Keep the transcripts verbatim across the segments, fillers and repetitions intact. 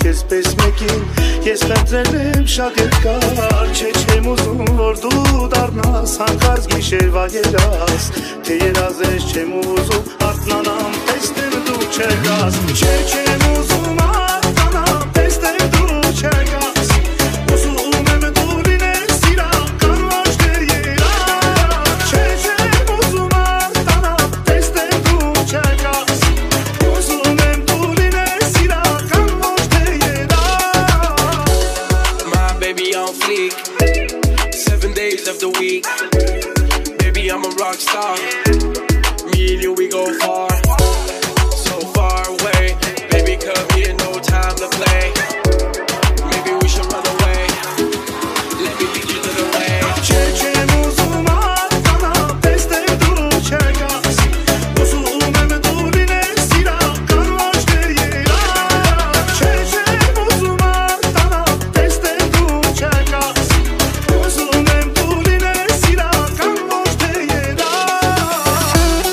քեզ պես մեկին Ես խնդրել եմ շատ երկար Չէ չեմ ուզում որ դու դառնաս հանկարծ գիշերվա երաս Թե երազես չեմ ուզում արթնանամ տեսնեմ դու չգաս Չէ չեմ ուզում արթնանամ տեսնեմ դու չգաս Ուզում եմ դու լինես իրական ոչ թե երաս Չէ չեմ ուզում արթնանամ տեսնեմ դու չգաս Ուզում եմ դու լինես իրական ոչ թե երաս My baby on fleek Seven days of the week Baby I'm a rock star Me and you we go far So far away Baby come here no time to play Maybe we should run away Let me lead you to the way Չէ չեմ ուզում արթնանամ տեսնեմ դու չգաս Ուզում եմ դու լինես իրական ոչ թե երաս Չէ չեմ ուզում արթնանամ տեսնեմ դու չգաս Ուզում եմ դու լինես իրական ոչ թե երաս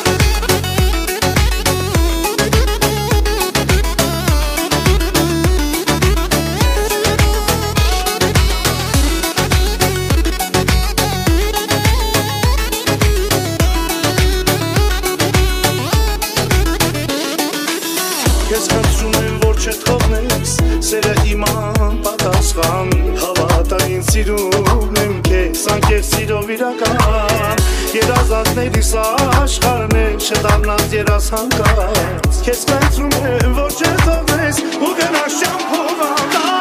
Ես խնդրում եմ որ չթողնես Սերը իմ անպատասխան Հավատա ինձ սիրում եմ քեզ Անկեղծ սիրով իրական Երազանքներիս աշխարհն է Չդառնաս երաս հանկարծ Ես խնդրում եմ որ չթողնես Ու գնաս շամփով անդա